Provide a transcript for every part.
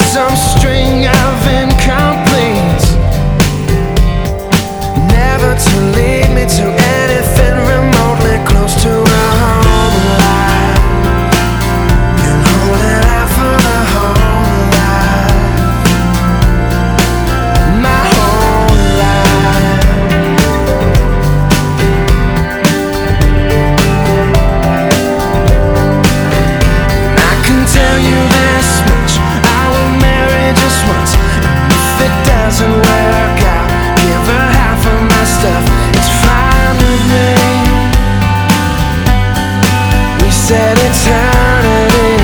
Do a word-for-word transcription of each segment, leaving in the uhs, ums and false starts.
some string of incompletes, never to lead me to anything remotely close to a home life, and holding out for the whole life, my whole life. I can tell you this much: I will marry just once, and if it doesn't work out, give her half of my stuff. It's fine with me. We said eternity.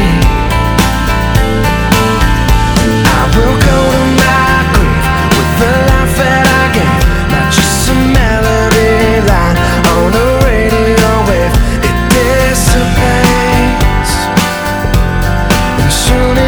I will go to my grave with the life that I gave, not just some melody line on a radio wave. It dissipates, and soon